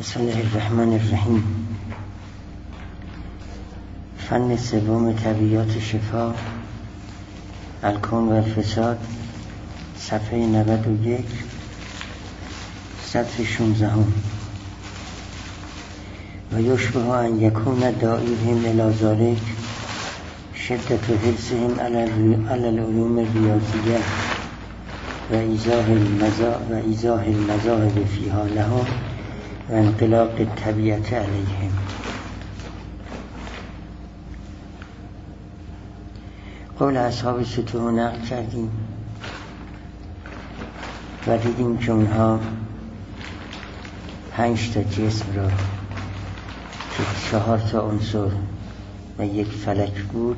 بسم الله الرحمن الرحیم. فن سوم طبیعیات شفا، الکون و الفساد، صفحه 91، سطر 16. و یشبه ان یکون داعیهم الی ذلک شدت حرصهم علی العلوم الریاضیه و ایضاح المذاهب فیها لهم و انقلاق الطبیعت علیهم. قول اصحاب سطوح نقل کردیم و دیدیم که اونها 5 تا جسم را که 4 تا عنصر و 1 فلک بود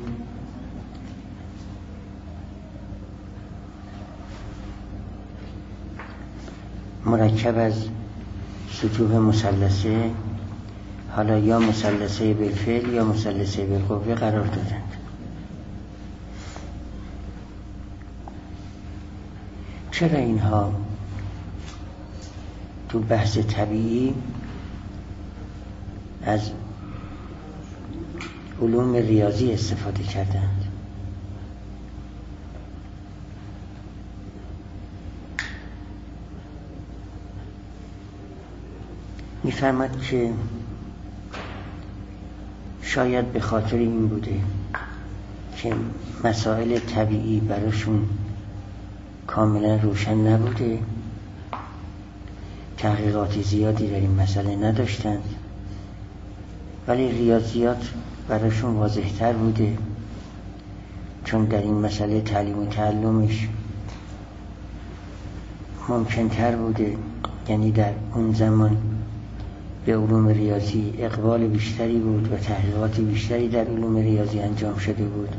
مرکب از سطوح مثلثه، حالا یا مثلثه بالفعل یا مثلثه بالقوه قرار دادند. چرا اینها تو بحث طبیعی از علوم ریاضی استفاده کردند؟ می‌فرماد که شاید به خاطر این بوده که مسائل طبیعی براشون کاملا روشن نبوده، تحقیقات زیادی در این مسئله نداشتند، ولی ریاضیات براشون واضح‌تر بوده، چون در این مسئله تعلیم و تعلمش ممکن‌تر بوده. یعنی در اون زمان به علوم ریاضی اقبال بیشتری بود و تحقیقات بیشتری در علوم ریاضی انجام شده بود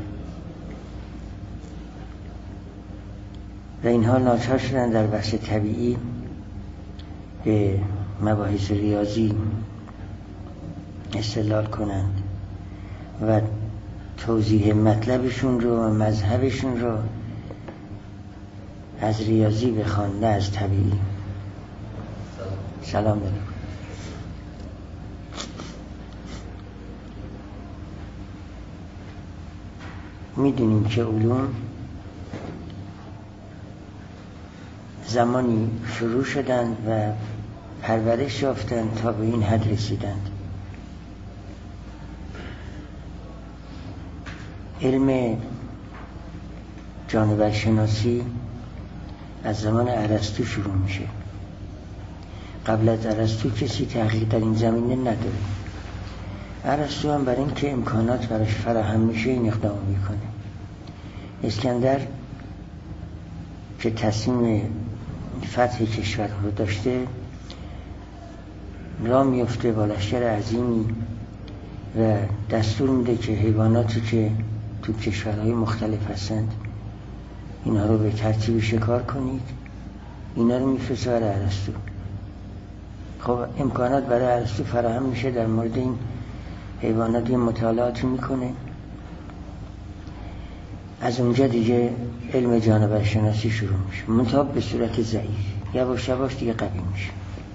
و اینها ناچار شدن در بحث طبیعی به مباحث ریاضی استدلال کنند و توضیح مطلبشون رو و مذهبشون رو از ریاضی بخوان، نه از طبیعی. سلام علیکم. میدونیم که علوم زمانی شروع شدند و پرورش یافتند تا به این حد رسیدند. علم جانور شناسی از زمان ارسطو شروع میشه. قبل از ارسطو کسی تحقیق در این زمینه نداره. ارسطو هم برای این که امکانات براش فراهم میشه این اقدام میکنه. اسکندر که تصمیم فتح کشور رو داشته، راه میفته با لشکر عظیمی و دستور میده که حیواناتی که تو کشورهای مختلف هستند اینا رو به ترتیب شکار کنید. اینا رو میفرسته برای ارسطو. خب امکانات برای ارسطو فراهم میشه، در مورد این حیوانات مطالعاتی میکنه. از اونجا دیگه علم جانور شناسی شروع میشه، منتها به صورت ضعیف، یواش یواش دیگه قوی میشه.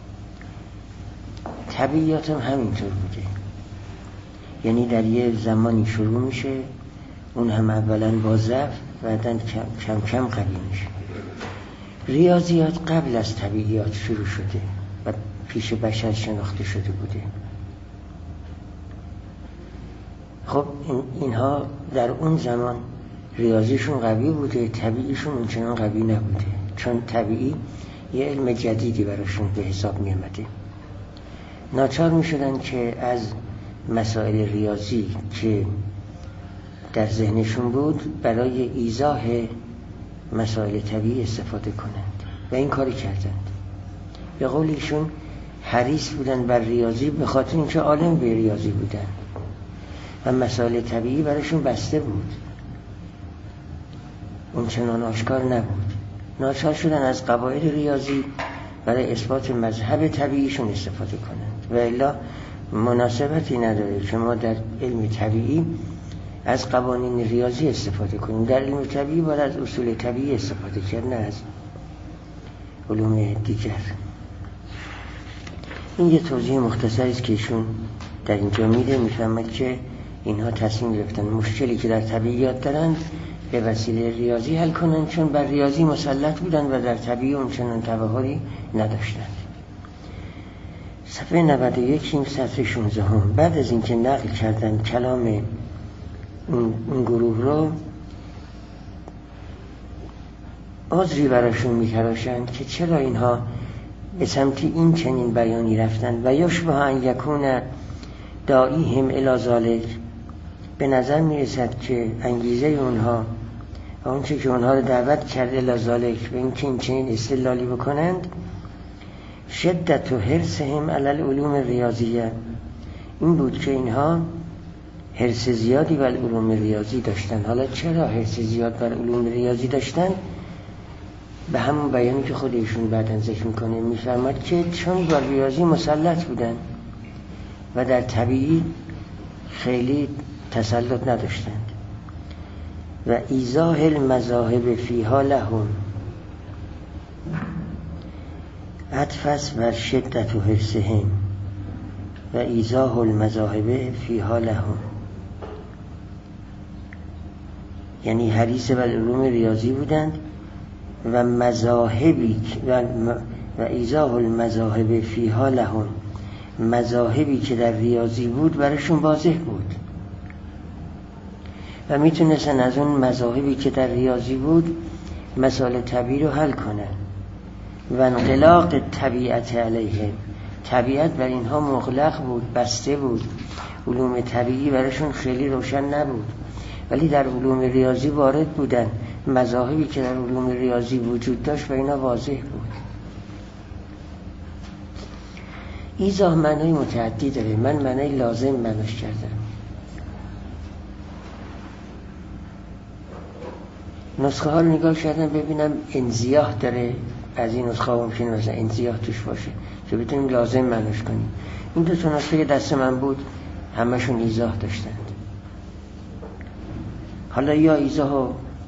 طبیعیات هم همینطور بوده، یعنی در یه زمانی شروع میشه، اون هم اولا با ضعف، بعدن کم کم قوی میشه. ریاضیات قبل از طبیعیات شروع شده و پیش بشر شناخته شده بوده. خب اینها در اون زمان ریاضیشون قوی بوده، طبیعیشون اونچنان قوی نبوده، چون طبیعی یه علم جدیدی براشون به حساب می اومده. ناچار می شدن که از مسائل ریاضی که در ذهنشون بود برای ایضاح مسائل طبیعی استفاده کنند و این کاری کردند. به قول ایشون حریص بودن بر ریاضی به خاطر اینکه عالم به ریاضی بودن و مسائل طبیعی براشون بسته بود، اون چنان آشکار نبود. ناچار شدن از قواعد ریاضی برای اثبات مذهب طبیعیشون استفاده کنند و الا مناسبتی نداره که ما در علم طبیعی از قوانین ریاضی استفاده کنیم. در علم طبیعی باید از اصول طبیعی استفاده کرد، نه از علوم دیگر. این یه توضیح مختصری است که ایشون در اینجا میده. میفهمد که اینها تصمیم گرفتن مشکلی که در طبیعیات دارن به وسیله ریاضی حل کنن، چون بر ریاضی مسلط بودن و در طبیعی اونچنان تبحری نداشتند. صفحه 91 این سطر 16 هم. بعد از اینکه نقل کردن کلام اون گروه رو، عذری براشون میتراشند که چرا اینها به سمت این چنین بیانی رفتند. و یشبه ان یکون داعیهم الی ذلک، به نظر میرسد که انگیزه اونها و اونچه که اونها رو دعوت کرده الی ذلک به اینکه این چنین استدلالی بکنند، شدت و حرصهم علی العلوم ریاضیه، این بود که اینها حرص زیادی بر علوم ریاضی داشتن. حالا چرا حرص زیاد بر علوم ریاضی داشتن؟ به همون بیانی که خودشون بعداً ذکر میکنه میفرماد که چون بر ریاضی مسلط بودن و در طبیعی خیلی تسلط نداشتند. و ایضاح المذاهب فیها لهم، عطف بر شدت و حرصهم، و ایضاح المذاهب فیها لهم، یعنی حریص بر علوم ریاضی بودند و مذاهبی و ایضاح المذاهب فیها لهم، مذاهبی که در ریاضی بود براشون واضح بود و میتونستن از اون مذاهبی که در ریاضی بود مسائل طبیعی رو حل کنن. و انغلاق طبیعت علیه، طبیعت بر اینها مغلق بود، بسته بود، علوم طبیعی براشون خیلی روشن نبود، ولی در علوم ریاضی وارد بودن، مذاهبی که در علوم ریاضی وجود داشت و اینا واضح بود. ایضاح معنای متعدی داره، من معنای لازم معناش کردم. نسخه ها رو نگاه کردم ببینم انزیاح داره، از این نسخه ها ممکنه مثلا انزیاح توش باشه که بتونیم لازم معناش کنیم. این دو تا نسخه که دست من بود همشون ایضاح داشتند. حالا یا ایضاح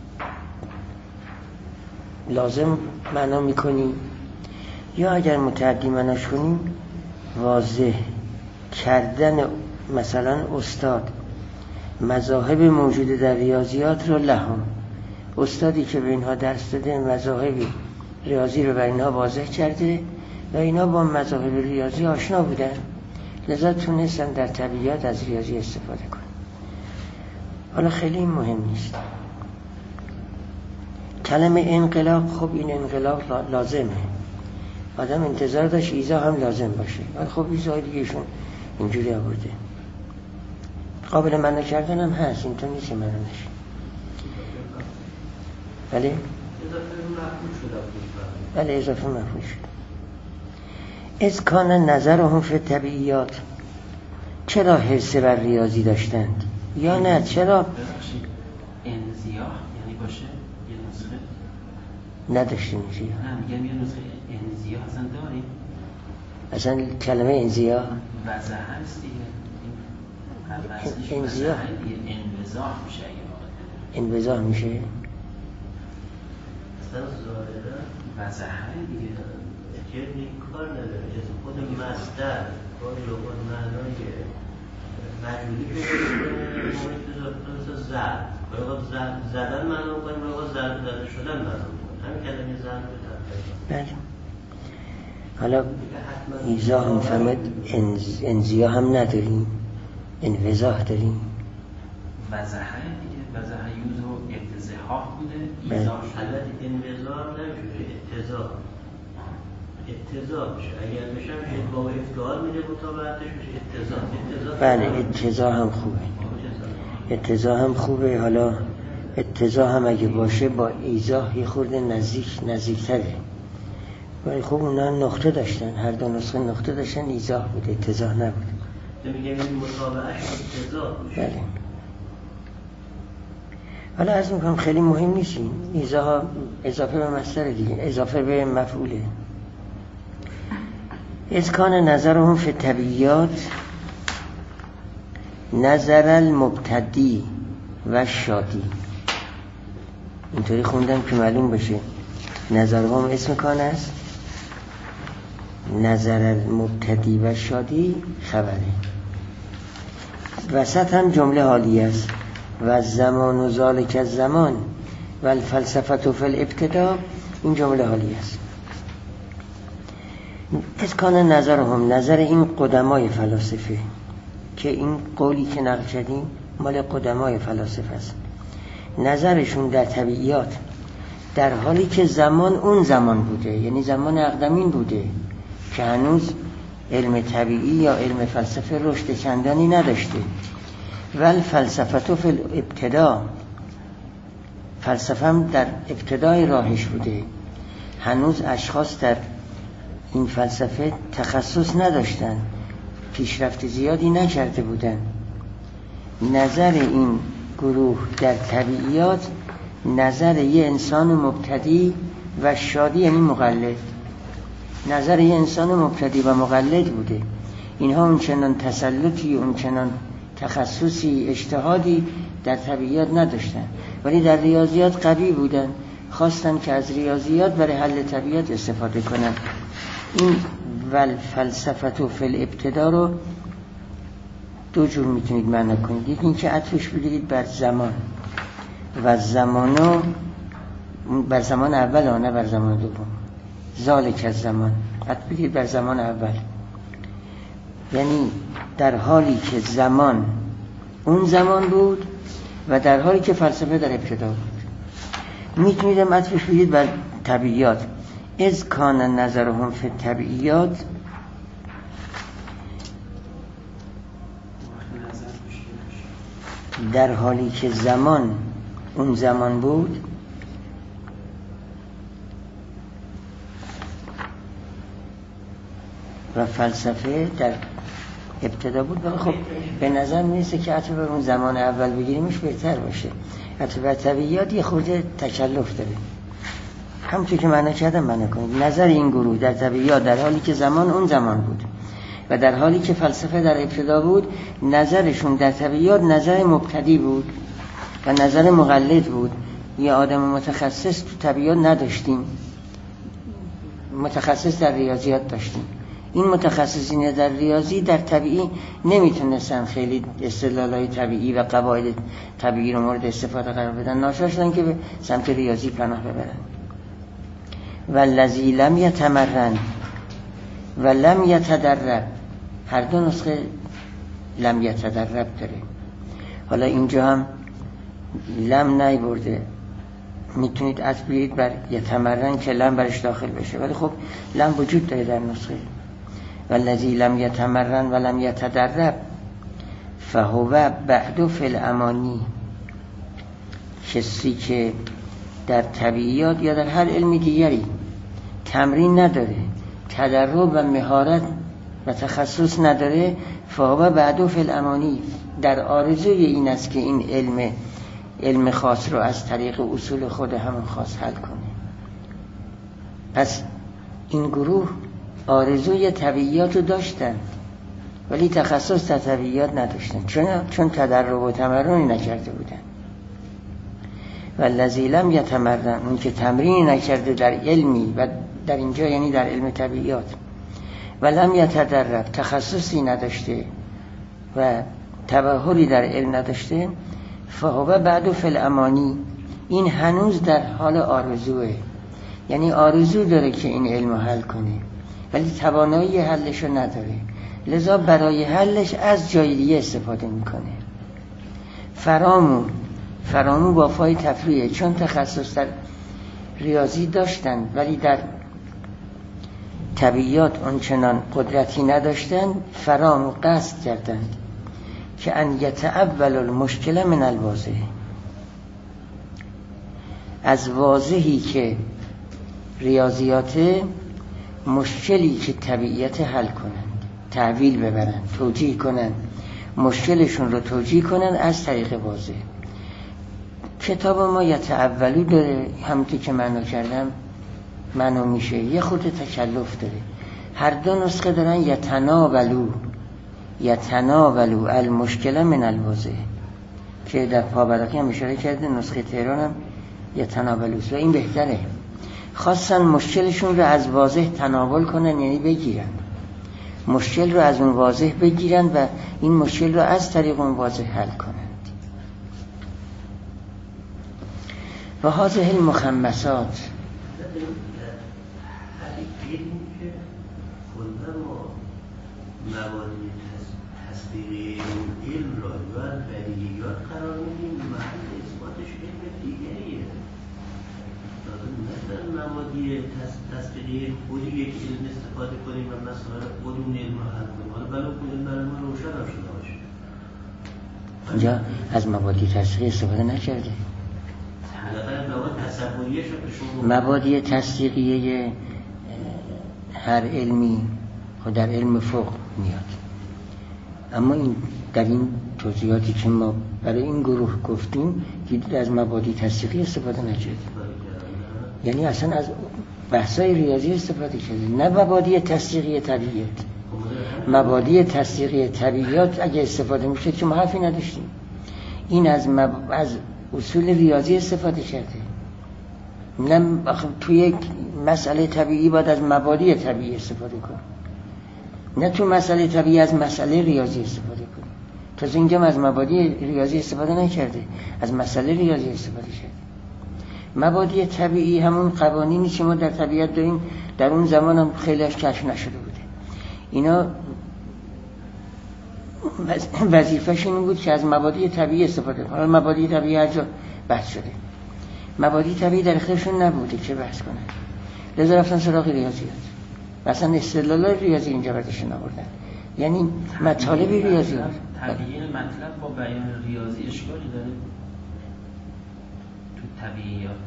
لازم معنا میکنیم، یا اگر متعدی معناش کنیم واضح کردن مثلا استاد مذاهب موجود در ریاضیات رو لهم، استادی که به اینها درس داده مذاهب ریاضی رو بر اینها واضح کرده و اینها با مذاهب ریاضی آشنا بودن، لذا تونستن در طبیعیات از ریاضی استفاده کنن. حالا خیلی مهم نیست کلمه انقلاب. خب این انقلاب لازمه، آدم انتظار داشت ایضاح هم لازم باشه، ولی خب ایضاح دیگهشون اینجوری آورده. قابل معنی کردن هم هست، اینطور نیست که معنی نشه. بله؟ بله اضافه مفعول شد. از کان نظرهم فی طبیعیات، چرا حرص بر ریاضی داشتند یا نه چرا انزیاح یعنی باشه یه نسخه نداشتیم انزیاح؟ نه میگم یه نسخه انزیاح اصلا داریم، اصلا کلمه انزیاح وضع هست دیگه، انزیاح انوضاح میشه، انوضاح میشه اصلا ظاهره وضع دیگه که این کار نداره، از خود مصدر کاری رو خود معنای مجمولی که مثل زد زدن معنا کنیم رو زده شدن معنا کنیم، همین کلمه زد رو تفکر. بله. حالا ایضاح میفهمد انزیاح هم نداریم، انوضاح داریم. وضعه دیگه، وضعه یوز و ابتزاح بوده، ایضاح شده. البته انوضاح نمیشه، اتضاح میشه، اگر بشه میشه با افتعال میده مطابقتش میشه اتضاح. بله اتضاح هم خوبه، اتضاح هم خوبه. حالا اتضاح هم اگه باشه با ایضاح یه خورده نزدیکتره، ولی خب اونا نقطه داشتن، هر دو نسخه نقطه داشتن، ایضاح بود، اتضاح نبود. میگم این مطابقتش اتضاح میشه. بله. حالا از میکنم خیلی مهم نیست، این ایضاح اضافه به مصدر دیگه، اضافه به مفعوله. از کان نظرهم فی طبیعیات نظر المبتدی و شادی، اینطوری خوندم که معلوم بشه نظرهم اسم کان است نظر المبتدی و شادی خبره. وسط هم جمله حالی است و زمان و ذالک الزمان و الفلسفه فی الابتدا، این جمله حالی است. از کان نظرهم، نظر این قدمای فلاسفه، که این قولی که نقل کردیم مال قدمای فلاسفه است، نظرشون در طبیعیات در حالی که زمان اون زمان بوده، یعنی زمان اقدمین بوده که هنوز علم طبیعی یا علم فلسفه رشد چندانی نداشته، ول فلسفه فی الابتدا، فلسفه هم در ابتدای راهش بوده، هنوز اشخاص در این فلسفه تخصص نداشتن، پیشرفت زیادی نکرده بودن. نظر این گروه در طبیعیات نظر یه انسان مبتدی و شادی، یعنی مقلد، نظر یه انسان مبتدی و مقلد بوده. اینها اونچنان تسلطی، اونچنان تخصصی، اجتهادی در طبیعیات نداشتن، ولی در ریاضیات قوی بودن، خواستن که از ریاضیات برای حل طبیعت استفاده کنن. این والفلسفه فی الابتدا رو دو جور میتونید معنی کنید. یکی این که عطفش بگیرید بر زمان و زمانو بر زمان اول، نه بر زمان دوم. ذالک از زمان، عطف بگیرید بر زمان اول، یعنی در حالی که زمان اون زمان بود و در حالی که فلسفه در ابتدا بود. میتونید عطفش بگیرید بر طبیعیات، از کان نظرهم فی الطبیعیات، در حالی که زمان اون زمان بود و فلسفه در ابتدا بود. ولی خب به نظر میرسه که عطف بر اون زمان اول بگیریمش بهتر باشه. عطف بر طبیعیات یه خورده تکلف داره. همونطور که معنی کردم معنی کنید. نظر این گروه در طبیعیات در حالی که زمان اون زمان بود و در حالی که فلسفه در ابتدا بود، نظرشون در طبیعیات نظر مبتدی بود و نظر مقلد بود. یه آدم متخصص تو طبیعیات نداشتیم، متخصص در ریاضیات داشتیم. این متخصصین در ریاضی در طبیعی نمیتونستن خیلی استدلالای طبیعی و قواعد طبیعی رو مورد استفاده قرار بدن، ناچار شدن که به سمت ریاضی پناه ببرن. والذی لم یتمرن و لم یتدرب، هر دو نسخه لم یتدرب داره. حالا اینجا هم لم نیورده، میتونید عطف بگیرید بر یتمرن که لم برش داخل بشه، ولی خب لم وجود داره در نسخه. والذی لم یتمرن و لم یتدرب فهو بعد فی الامانی، کسی که در طبیعیات یا در هر علم دیگری تمرین نداره، تدرب و مهارت و تخصص نداره، فهو بعد فی الامانی، در آرزوی این است که این علم خاص رو از طریق اصول خود همون خاص حل کنه. پس این گروه آرزوی طبیعیات رو داشتن ولی تخصص در طبیعیات نداشتن، چون تدرب و تمرینی نکرده بودن. والذی لم یتمرن، اون که تمرینی نکرده در علمی، و در اینجا یعنی در علم طبیعیات، و لم یتدرب، تخصصی نداشته و تبحری در علم نداشته، فهو بعد فی الامانی، این هنوز در حال آرزوه، یعنی آرزو داره که این علم حل کنه ولی توانایی حلش رو نداره، لذا برای حلش از جای دیگه استفاده میکنه. فرامو با فای تفریعه، چون تخصص در ریاضی داشتن ولی در طبیعیات اونچنان قدرتی نداشتن، فرامو قصد کردن که ان یتأول المشکل من الواضح، از واضحی که ریاضیات مشکلی که طبیعیت حل کنند، تعویل ببرن، توجیه کنن، مشکلشون رو توجیه کنن از طریق واضح. کتاب ما یتأولو داره، همونطور که معنا کردم معنا میشه، یه خود تکلف داره. هر دو نسخه دارن یتناولو المشکل من الواضح، که در پابرقی هم اشاره کرده، نسخه تهران هم یتناولوست و این بهتره. خواستن مشکلشون رو از واضح تناول کنن، یعنی بگیرن مشکل رو از اون واضح بگیرن و این مشکل رو از طریق اون واضح حل کنند. و هذه المخمسات مبانی تصدیقی علم را یا بدیهیات قرار میدیم، محل اثباتش علم دیگریه. مثل مبانی تصدیقی خودی یک علم استفاده کنیم و مسائل خودمون علم را حل کنیم. حالا بلو کنیم برای ما روشن شده باشه. اینجا از مبادی تصدیقی استفاده نکرده. مبادی تصدیقیه هر علمی خود در علم فقه میاد، اما این در این توضیحاتی که ما برای این گروه گفتیم دیدید از مبادی تصدیقی استفاده نکرده، یعنی اصلا از بحثای ریاضی استفاده کرده، نه مبادی تصدیقی طبیعیات. مبادی تصدیقی طبیعیات اگه استفاده میشه که ما حرفی نداشتیم. این از اصول ریاضی استفاده کرده. نه توی یک مسئله طبیعی باید از مبادی طبیعی استفاده کنیم، نه تو مسئله طبیعی از مسئله ریاضی استفاده کنیم. تازه اینجا از مبادی ریاضی استفاده نکرده، از مسئله ریاضی استفاده کرده. مبادی طبیعی همون قوانینی که ما در طبیعت داریم، در اون زمان هم خیلیش کشف نشده بوده. اینا وظیفه‌ش این بود که از مبادی طبیعی استفاده کنن. حالا مبادی طبیعی هر جا بحث شده، مبادی طبیعی در اختیارشون نبوده که بحث کنن، لذا رفتن سراغ ریاضیات. مثلا استدلال ریاضی اینجا برداشتن آوردن، یعنی مطالب ریاضیات. تبیین مطلب با بیان ریاضی اشکالی داره تو طبیعیات؟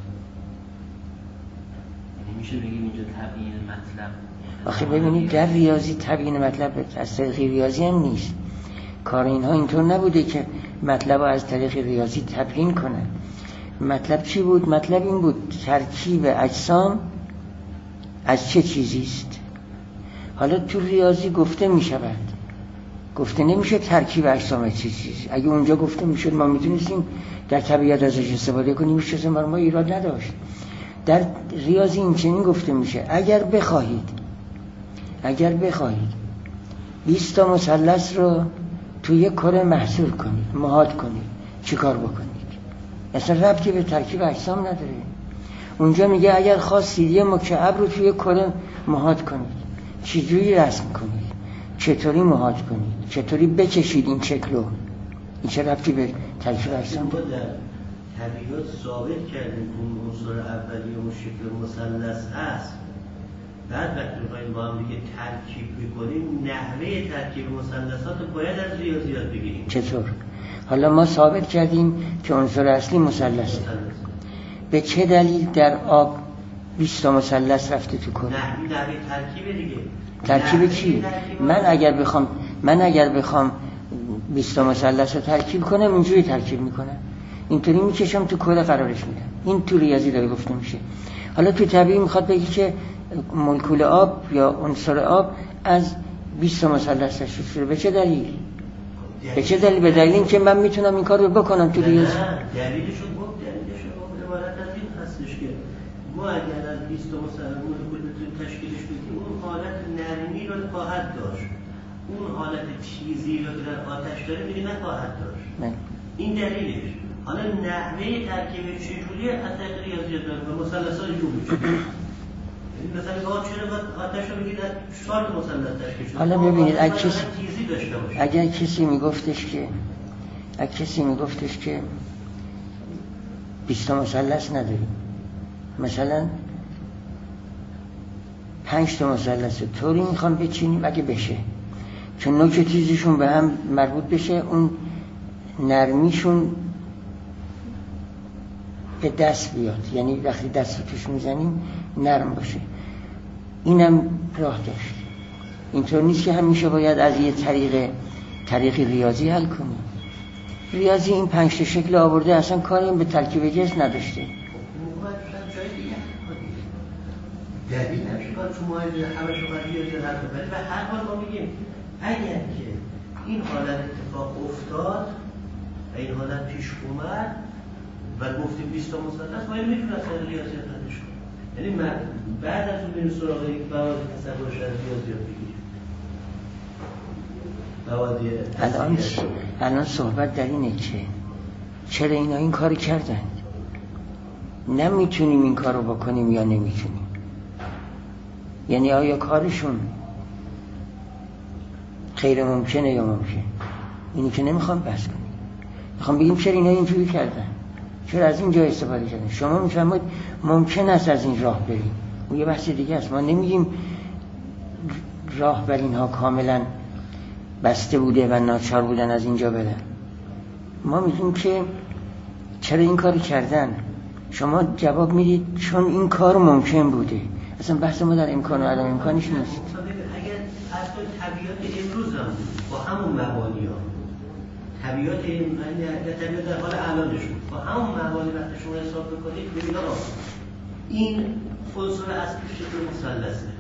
یعنی میشه بگیم اینجا تبیین مطلب؟ آخه ببینید در ریاضی تبیین مطلب از طریق ریاضی هم نیست. کار اینها اینطور نبوده که مطلب از طریق ریاضی تبیین کنن. مطلب چی بود؟ مطلب این بود ترکیب اجسام از چه چیزی است. حالا تو ریاضی گفته می شود، گفته نمیشه ترکیب اجسام از چه چیزی. اگه اونجا گفته میشد ما میتونستیم در طبیعت ازش استفاده کنیم، میشه ما ایراد نداشت. در ریاضی این چنین گفته میشه اگر بخواهید 20 تا مثلث رو توی یک کره محصول کنید، محاط کنید، چیکار بکنید؟ اصلا ربطی به ترکیب اجسام نداره. اونجا میگه اگر خواستید یه مکعب رو توی کره محاط کنید، چجوری رسم کنید، چطوری محاط کنید، چطوری بکشید این شکلو، این چه ربطی به ترکیب اجسام داره؟ طبیعت ثابت کردیم اون عنصر اولیه اون شکل مثلث است. بعد وقتی می‌خوایم با هم دیگه ترکیب بکنیم، نحوه ترکیب مثلثات باید از ریاضیات بگیریم. چطور؟ حالا ما ثابت کردیم که عنصر اصلی مثلثه. به چه دلیل در آب 20 تا مثلث رفته تو کره؟ نحوه ترکیب دیگه. ترکیب چی؟ من اگر بخوام 20 تا مثلث رو ترکیب کنم اینجوری ترکیب میکنم، اینطوری میکشم تو کره قرارش میدم. این تو ریاضی داره گفته میشه. حالا تو طبیعی میخواد بگی که مولکول آب یا عنصر آب از 20 تا مثلث تشکیل شده. به چه دلیل؟ به دلیل اینکه من میتونم این کار رو بکنم تو ریاضی. دلیلش عبارت از این هستش که ما اگر از 20 تا مولکول تشکیلش بدیم اون حالت نرمی رو خواهد داشت، اون حالت چیزی رو که در آتش داره میگه نخواهد داشت. این دلیلش. حالا نحوه ترکیب چجوریه از طریق ریاضیات و مثلثات جو میشه. مثلا چرا آتش رو بگید از 4 تا مثلث تشکیل شده. حالا ببینید اگر کسی میگفتش که 20 تا مثلث نداریم، مثلا 5 تا مثلث طوری میخوام بچینیم اگه بشه، چون نوک تیزشون به هم مربوط بشه، اون نرمیشون به دست بیاد، یعنی وقتی دست رو توش میزنیم نرم باشه. اینم راه داشت. اینطور نیست که همیشه باید از یه طریق ریاضی حل کنیم. ریاضی این 5 تا شکل آورده، اصلا کاری به ترکیب جسم نداشته. دلیل نمیشه کار تو مایده همه شما ریاضی حل کنید. و هر حال ما میگیم اگر که این حالت اتفاق افتاد و این حالت پیش اومد و گفتیم 20 تا مثلث، ما اینو میتونیم از ریاضیات حلش کنیم. یعنی بعد از اون بریم سراغ یک مواد تصور شد ریاضیات بگیریم. الان صحبت در اینه که چرا اینا این کار کردن؟ نمیتونیم این کار رو بکنیم یا نمیتونیم؟ یعنی آیا کارشون غیر ممکنه یا ممکن؟ اینی که نمیخوام بحث کنیم، میخوام بگیم چرا اینا اینجوری کردن، چرا از این جا استفاده کردن. شما میفهمید ممکن است از این راه بریم، اون یه بحث دیگه است. ما نمیگیم راه بر اینها کاملا بسته بوده و ناچار بودن از اینجا برن. ما میگیم که چرا این کار کردن. شما جواب میدید چون این کار ممکن بوده. اصلا بحث ما در امکان و عدم امکانش نیست. اگر اصلا طبیعت امروز هم با همون مبانی ها، طبیعت در حال الانشون با همون مبانی وقتی شما حساب بکنید ببینید آقا این عنصر اصلیش چطور مثلثه.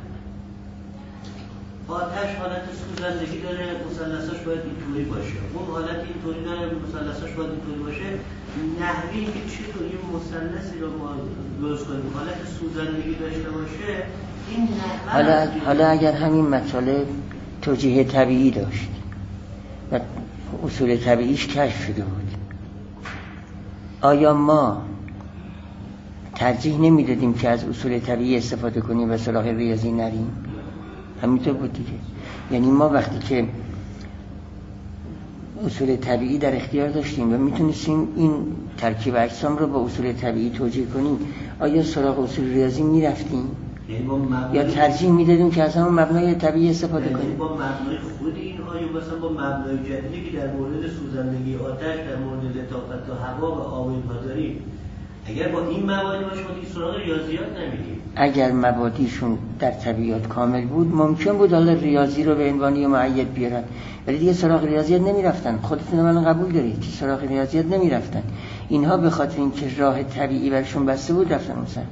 آتش حالت سوزندگی داره، مثلثاش باید اینطوری باشه. اون حالت اینطوری داره، مثلثاش باید اینطوری باشه. نحوی که چطوری مثلثی رو ما درست کنیم حالت سوزندگی داشته باشه، این نحوه. حالا اگر همین مطالب توجیه طبیعی داشت و اصول طبیعیش کشف شده بود، آیا ما ترجیح نمیدادیم که از اصول طبیعی استفاده کنیم و سراغ ریاضی نریم؟ همینطور بود دیگه. یعنی ما وقتی که اصول طبیعی در اختیار داشتیم و میتونستیم این ترکیب اجسام رو با اصول طبیعی توجیه کنیم، آیا سراغ اصول ریاضی میرفتیم یا ترجیح میدادیم که از همون مبنای طبیعی استفاده کنیم؟ با مبنای خود این آیا مثلا با مبنای جدیدی که در مورد سوزندگی آتش، در مورد لطافت و هوا و آب اینها داریم، اگر با این مبانی باشه ما دیگه سراغ ریاضیات نمیریم. اگر مبادیشون در طبیعت کامل بود ممکن بود حالا ریاضی رو به عنوان معید بیارن، ولی دیگه سراغ ریاضیات نمیرفتن. خودتون من قبول دارید که سراغ ریاضیات نمیرفتن. اینها به خاطر اینکه راه طبیعی برشون بسته بود رفتن اون سمت،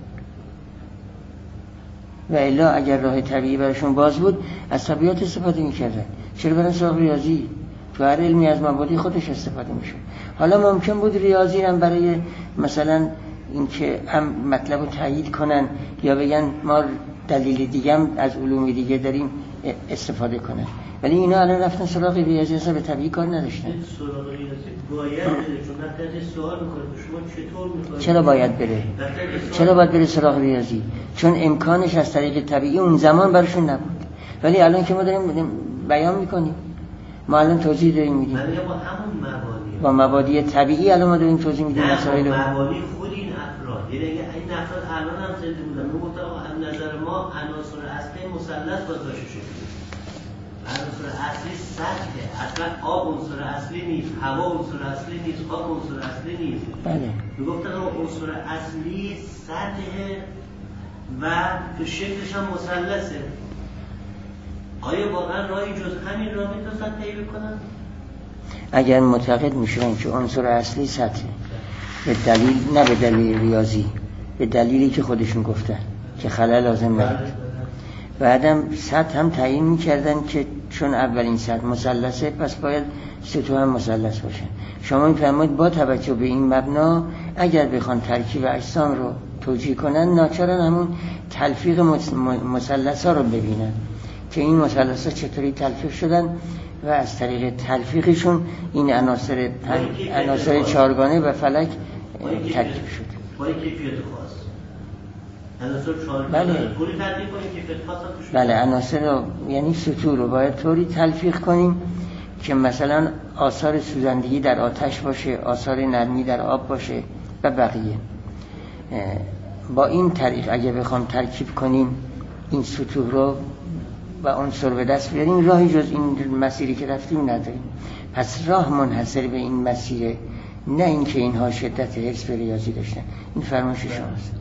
و الا اگر راه طبیعی برشون باز بود از طبیعت استفاده میکردن. چرا برن سراغ ریاضی؟ تو هر علمی از مبادی خودش استفاده میشه. حالا ممکن بود ریاضی هم برای مثلا اینکه هم مطلب رو تایید کنن یا بگن ما دلیل دیگه هم از علوم دیگه داریم استفاده کنن، ولی اینا الان رفتن سراغ ریاضی، اصلا به طبیعی کار نداشتن. سراغ ریاضی باید بره، چون وقتی سوال میکنه شما چطور میکنید؟ چرا باید بره؟ چرا باید بره سراغ ریاضی؟ چون امکانش از طریق طبیعی اون زمان برشون نبود، ولی الان که ما داریم بیان میکنیم، ما الان توضیح داریم میدیم با همون مبانی، با مبادی طبیعی الان ما داریم توضیح میدیم مسائل رو. مبانی خود این افراد، یعنی این افراد الان هم زنده بودن، میگفتم از نظر ما عناصر اصلی مثلث گذاشته شده. عناصر اصلی سطحه، اصلا آب عنصر اصلی نیست، هوا عنصر اصلی نیست، خاک عنصر اصلی نیست. بله. میگفتن عنصر اصلی سطحه و تو شکلش هم مثلثه. آیا واقعا راهی جز همین راه میتونن طی بکنن؟ اگر معتقد میشن که عنصر اصلی سطحه، به دلیل نه به دلیل ریاضی، به دلیلی که خودشون گفتن که خلل لازم نداره، بعدم سطح هم تعیین میکردن که چون اولین سطح مثلثه پس باید سطوح هم مثلث باشه. شما میفرمایید با توجه به این مبنا اگر بخوان ترکیب اجسام رو توجیه کنن ناچارن همون تلفیق مثلث ها رو ببینن که این مثلث ها چطوری تلفیق شدن و از طریق تلفیقشون این عناصر چهارگانه و فلک ترکیب شد. با این کیفیت خاص عناصر چهارگانه بله. طوری تلفیق کنیم کیفیت خاص هم توش. بله، عناصر رو یعنی سطوح رو باید طوری تلفیق کنیم که مثلا آثار سوزندگی در آتش باشه، آثار نرمی در آب باشه و بقیه. با این طریق اگه بخوام ترکیب کنیم این سطوح رو و عنصر به دست بیاریم، راهی جز این مسیری که رفتیم نداریم. پس راه منحصر به این مسیره، نه اینکه اینها شدت حرص به ریاضی داشتن. این فرمایش شماست.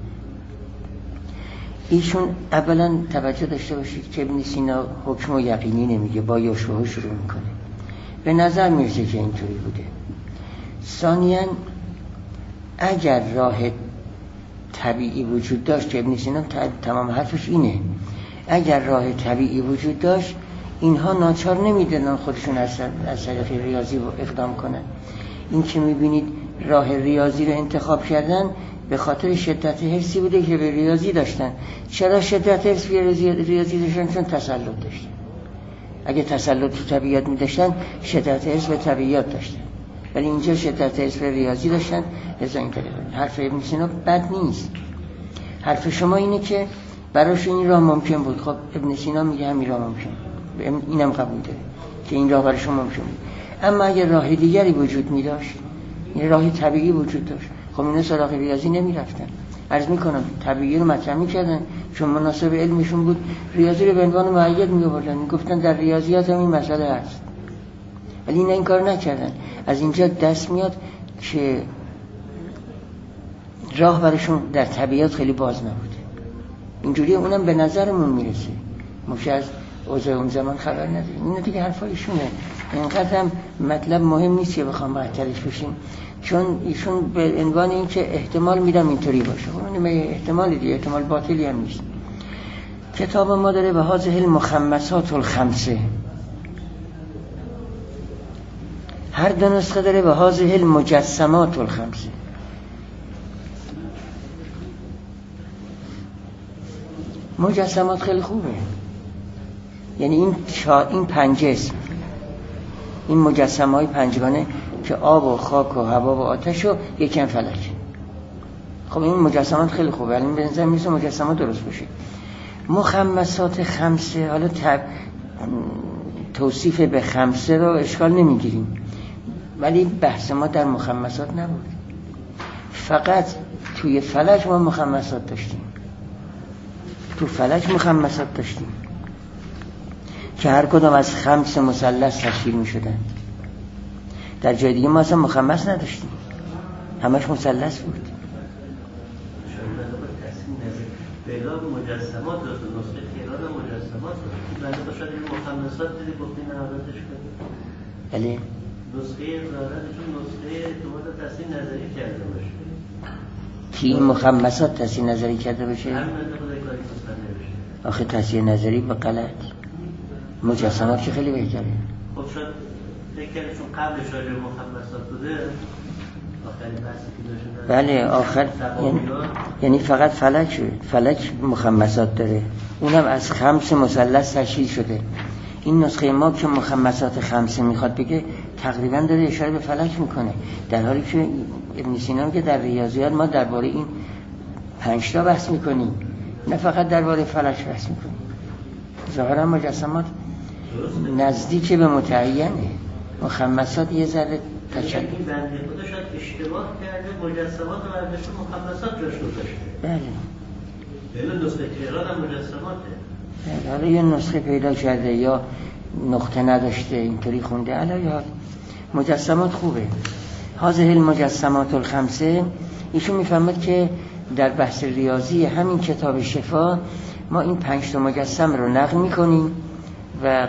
ایشون اولا توجه داشته باشید که ابن سینا حکم و یقینی نمیگه، با یشوه شروع میکنه. به نظر میرسه که اینطوری بوده. ثانیاً اگر راه طبیعی وجود داشت، که ابن سینا تمام حرفش اینه، اگر راه طبیعی وجود داشت اینها ناچار نمیدونن خودشون از طریق ریاضی اقدام کنن. این که میبینید راه ریاضی رو انتخاب کردن به خاطر شدت حرصی بوده که به ریاضی داشتن. چرا شدت حرص به ریاضی داشتن؟ چون تسلط داشتن. اگه تسلط تو طبیعت می داشتن شدت حرص به طبیعت داشتن، ولی اینجا شدت حرص به ریاضی داشتن. لذا این طریقه حرف ابن سینا بد نیست. حرف شما اینه که براش این راه ممکن بود. خب ابن سینا میگه همین راه ممکن، اینم قبول داره که این راه براش ممکن بود. اما اگه راه دیگری وجود می داشت، یه راه طبیعی وجود داشت، خب اینا سراغ ریاضی نمی رفتن. عرض می کنم طبیعی رو مطرح می کردن چون مناسب علمشون بود. ریاضی رو به عنوان معید می آوردن، می گفتن در ریاضیات هم این مسئله هست، ولی اینا این کار نکردن. از اینجا دست میاد که راه برشون در طبیعت خیلی باز نبوده. اینجوری اونم به نظرمون میرسه، مشه از اوضاع اون زمان خبر نداریم. اینا دیگه حرفایشونه، اینقدر هم مطلب مهم نیست که بخوام معطلش بشیم، چون ایشون به عنوان این که احتمال میدم اینطوری باشه. اون احتمال دیگه، احتمال باطلی هم نیست. کتاب ما داره به هذه المخمسات الخمسه، هر دو نسخه داره به هذه المجسمات الخمسه. مجسمات خیلی خوبه، یعنی این 5 اسم، این مجسمه های 5گانه که آب و خاک و هوا و آتش و یکم فلک. خب این مجسمات خیلی خوبه، الان به نظر میرسه مجسمات درست باشه. مخمسات خمسه، حالا توصیف به خمسه رو اشکال نمیگیریم، ولی بحث ما در مخمسات نبود. فقط توی فلک ما مخمسات داشتیم، تو فلک مخمسات داشتیم که هر کدام از 5 مثلث تشکیل می شدن. در جای دیگه ما اصلا مخمس نداشتیم، همش مثلث بود. بلا مجسمات داشت، نسخه تهران مجسمات داشت. بنده باشد این مخمسات دیدی گفتین نهادتش کنید. بله. نسخه ظاهرتشون نسخه اعتماد تصحیح نظری کرده باشه. کی این مخمسات تصحیح نظری کرده باشه؟ همین بنده خدای کاری مستنه بشه. آخه تصحیح نظری به غلط، مجسمات که خیلی بهتره. خب شاید فکر چون قبلش راجع به مخمسات بوده، آخرین بحثی که داشتن بله آخر یعنی فقط فلک مخمسات داره، اونم از 5 مثلث تشکیل شده. این نسخه ما که مخمسات 5 میخواد بگه تقریبا داره اشاره به فلک میکنه، در حالی که ابن سینا میگه در ریاضیات ما درباره این 5 تا بحث میکنیم، نه فقط درباره فلک بحث میکنیم. ظاهرا مجسمات نزدیک به متعینه، مخمسات یه ذره تشکیل. این بنده خدا شاید اشتباه کرده، مجسمات رو برداشته مخمسات جاش گذاشته. بله. بله نسخه تهران هم مجسماته. بله، حالا یه نسخه پیدا کرده یا نقطه نداشته اینطوری خونده. علاوه مجسمات خوبه. هذه المجسمات الخمسه، ایشون میفهمد که در بحث ریاضی همین کتاب شفا ما این 5 تا مجسم رو نقل میکنیم و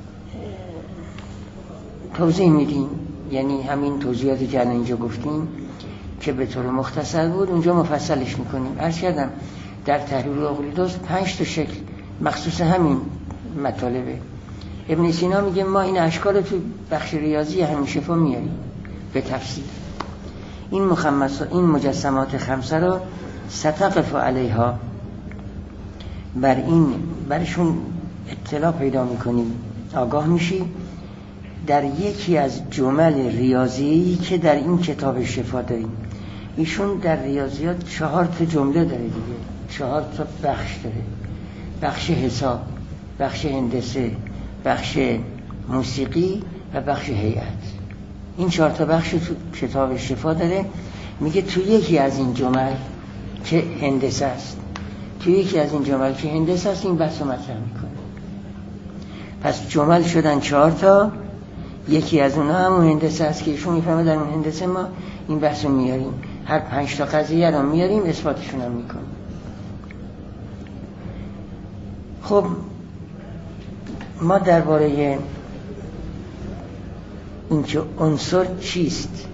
توضیح میدیم، یعنی همین توضیحاتی که الان اینجا گفتیم که به طور مختصر بود اونجا مفصلش میکنیم. عرض کردم در تحریر اقلیدس 5 تا شکل مخصوص همین مطالبه. ابن سینا میگه ما این اشکال تو بخش ریاضی همین شفا میاریم به تفصیل. این مجسمات 5 رو ستقف علیها، برشون اطلاع پیدا میکنیم، آگاه میشی در یکی از جمل ریاضیی که در این کتاب شفا داریم. ایشون در ریاضیات 4 تا جمله داره دیگه، 4 تا بخش داره: بخش حساب، بخش هندسه، بخش موسیقی و بخش هیئت. این 4 تا بخش تو کتاب شفا داره. میگه تو یکی از این جمل که هندسه است، این بحث رو مطرح میکنه. پس جمل شدن 4 تا، یکی از اونها همون هندسه است که ایشون میفهمه در اون هندسه ما این بحث رو میاریم، هر 5 تا قضیه رو میاریم، اثباتشون هم میکنیم. خب ما درباره اینکه عنصر چیست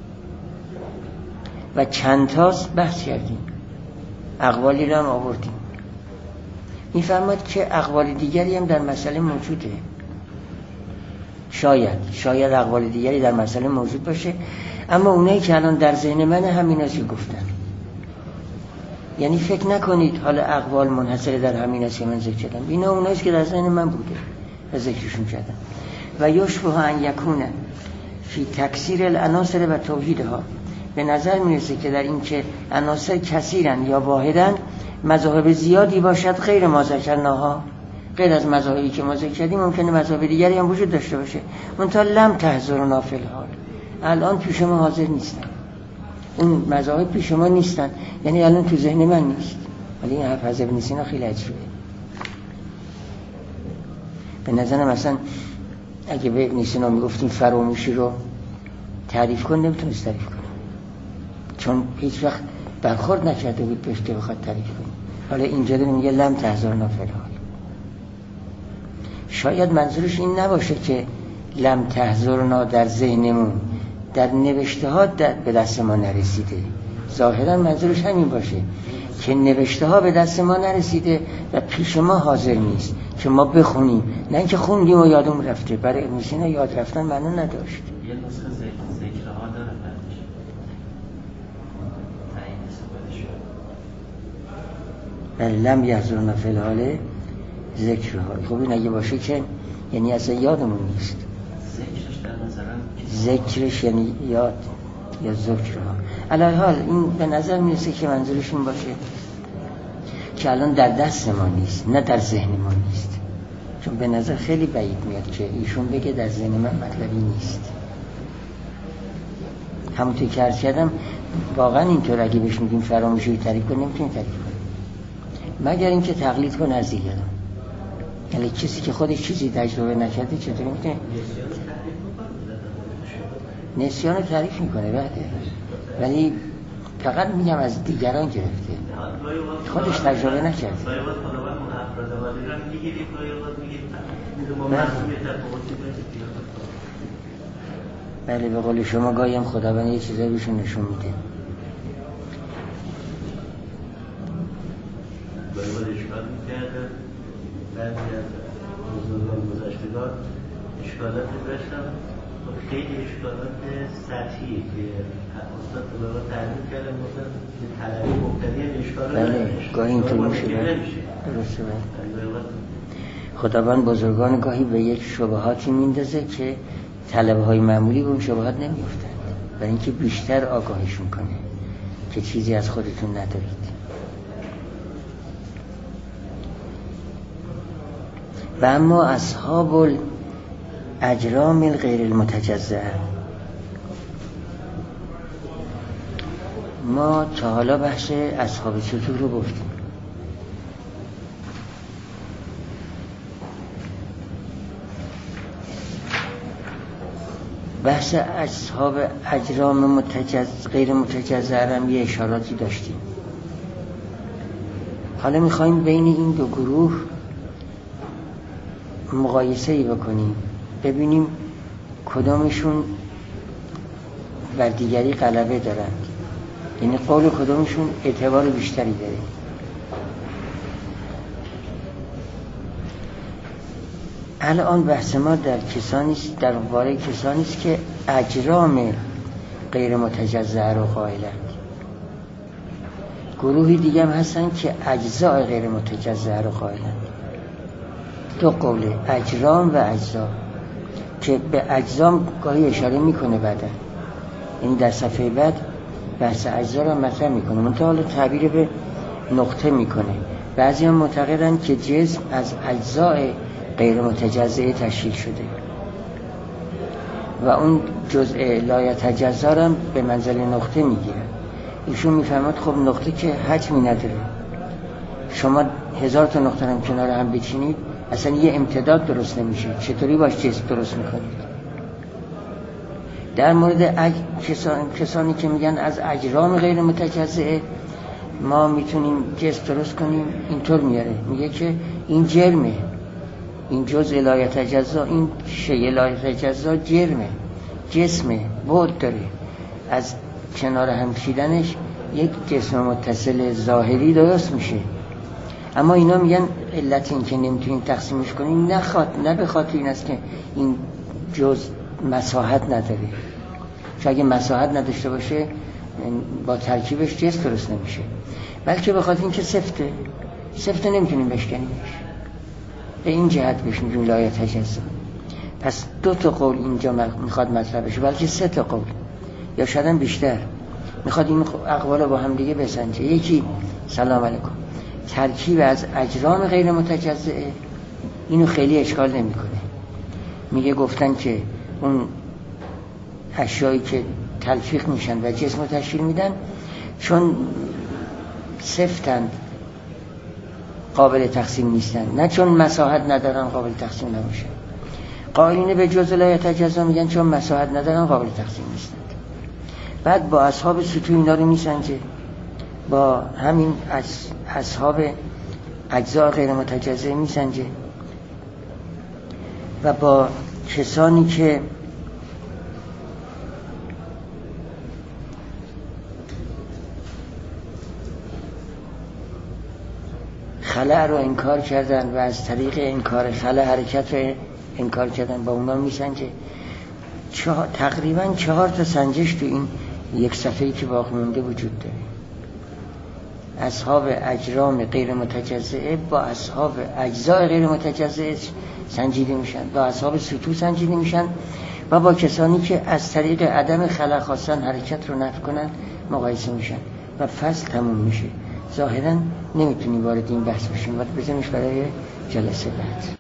و چند تاست بحث کردیم، اقوالی رو هم آوردیم. میفهمد که اقوال دیگری هم در مسئله موجوده. شاید اقوال دیگری در مسئله موجود باشه، اما اونایی که الان در ذهن من همین هست که گفتن. یعنی فکر نکنید حالا اقوال منحصر در همین هست که من ذکر کردم، اینا اوناییست که در ذهن من بوده و ذکرشون کردم. و یشبه ان یکونه فی تکثیر العناصر و توحیدها، به نظر میرسه که در این که عناصر کثیرن یا واحدن مذاهب زیادی باشد غیر ما ذکرناها، غیر از مذاهبی که ما ذکر کردیم ممکنه مذاهب دیگری هم وجود داشته باشه، منتها لم تحضرنا فی الحال، الان پیش ما حاضر نیستن، اون مذاهب پیش ما نیستن، یعنی الان تو ذهن من نیست. ولی این حرف از ابن سینا خیلی عجیبه. به نظرم مثلا اگه به ابن سینا میگفتیم فراموشی رو تعریف کن، نمیتونست تعریف کنه، چون هیچ وقت برخورد نکرده بود بهش که بخواد تعریف کنه. حالا اینجا داره میگه لم تحضرنا فی الحال. شاید منظورش این نباشه که لم تحضرنا در ذهنمون، در نوشته ها به دست ما نرسیده. ظاهرا منظورش همین باشه که نوشته ها به دست ما نرسیده و پیش ما حاضر نیست که ما بخونیم، نه اینکه خوندیم و یادم رفته. برای ابن سینا یاد رفتن معنی نداشت. یه نسخه ذکرها داره بعدش تعیین استفاده شد. لم یحضرنا فی الحال ذکرها. خب این اگه باشه که یعنی اصلا یادمون نیست. ذکرش در مثلا ذکرش یعنی یاد یا ذکرها. علی حال این به نظر میرسه که منظورشون باشه که الان در دست ما نیست، نه در ذهن ما نیست، چون به نظر خیلی بعید میاد که ایشون بگه در ذهن من مطلبی نیست. همونطور که عرض کردم واقعا اینطور اگه بهش میگیم فراموشی تعریف کنه نمیتونه تعریف کنه، مگر اینکه تقلید کنه از دیگران. یعنی کسی که خودش چیزی تجربه نکرده چطوری میتونه نسیان رو تعریف میکنه؟ بعده، ولی فقط میگم از دیگران گرفته، خودش تجربه نکرده. بله به قول شما گاهی هم خداوند یه چیزایی بهشون نشون میده. باید اشکال میکرده بعضی از بزرگان گذشتگان اشکالاتی داشتن، خیلی اشکالات سطحی که استاد طلبات تعریف کردن، مثلا طلبی مبتدی اشکالات بله گاهی اینطور میشه. درسته. خداوند بزرگان گاهی به یک شبهاتی میندازه که طلبه های معمولی به اون شبهات نمیفتند، برای اینکه بیشتر آگاهشون کنه که چیزی از خودتون ندارید. و اما اصحاب الاجرام الغیر المتجزئه، ما تا حالا بحث اصحاب سطور رو گفتیم. بحث اصحاب اجرام غیر متجزئه هم یه اشاراتی داشتیم. حالا میخوایم بین این دو گروه مقایسه‌ای بکنیم، ببینیم کدامشون بر دیگری غلبه دارند، یعنی قول کدامشون اعتبار بیشتری داره. الان بحث ما در باره کسانی است که اجرام غیر متجزئه رو قائلند. گروهی دیگه هم هستن که اجزاء غیر متجزئه رو قائلند. دو قوله، اجرام و اجزا، که به اجزام گاهی اشاره میکنه بعدا، این در صفحه بعد بحث اجزا رو مطرح میکنه، منتها حالا تعبیر به نقطه میکنه. بعضی هم معتقدن که جسم از اجزاء غیر متجزئه تشکیل شده و اون جزء لا یتجزا هم به منزل نقطه میگیره. ایشون میفهمد خب نقطه که حجمی نداره، شما 1000 تا نقطه هم کنار هم بچینید اصلا یه امتداد درست نمیشه، چطوری باش جسم درست میکنید؟ در مورد کسانی که میگن از اجرام غیر متجزئه ما میتونیم جسم درست کنیم، اینطور میاره، میگه که این جرمه، این جزء لا یتجزا، این شیء لا یتجزا جرمه، جسمه، بعد داره، از کنار هم چیدنش یک جسم متصل ظاهری درست میشه. اما اینا میگن علت این که نمیتونیم تقسیمش کنیم نه به خاطر این است که این جز مساحت نداره. چون اگه مساحت نداشته باشه با ترکیبش جسم درست نمیشه، بلکه به خاطر اینکه سفته نمیتونیم بشکنیمش. به این جهت بهش میگیم لا یتجزا. پس 2 تا قول اینجا میخواد مطرح بشه، بلکه 3 تا قول یا شاید هم بیشتر. میخواد این اقوال با هم دیگه بسنجه. یکی سلام علیکم، ترکیب از اجرام غیر متجزئه، اینو خیلی اشکال نمیکنه. میگه گفتن که اون اشیایی که تلفیق میشن و جسم رو تشکیل میدن چون سفتند قابل تقسیم نیستن، نه چون مساحت ندارن قابل تقسیم نباشن. قائلین به جزء لا یتجزا میگن چون مساحت ندارن قابل تقسیم نیستن. بعد با اصحاب سطوح اینا رو میسنجه، با همین اصحاب اجزاء غیر متجزئه میسنجه و با کسانی که خلأ رو انکار کردن و از طریق انکار خلأ حرکت رو انکار کردن با اونا میسنجه. تقریبا 4 تا سنجش تو این یک صفحه‌ای که باقی مونده وجود داره. اصحاب اجرام غیر متجزئه با اصحاب اجزاء غیر متجزئه سنجیده میشن، با اصحاب سطوح سنجیده میشن و با کسانی که از طریق عدم خلأ خواستن حرکت رو نفی کنن مقایسه میشن و فصل تموم میشه. ظاهرا نمیتونیم وارد این بحث بشیم، ولی بزنیش برای جلسه بعد.